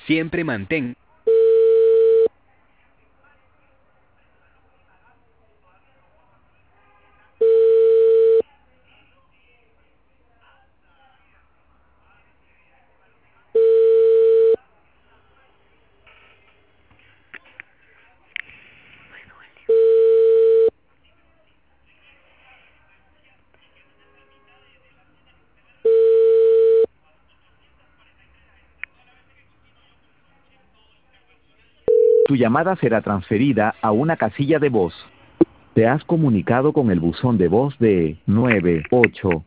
Siempre mantén. Tu llamada será transferida a una casilla de voz. Te has comunicado con el buzón de voz de 98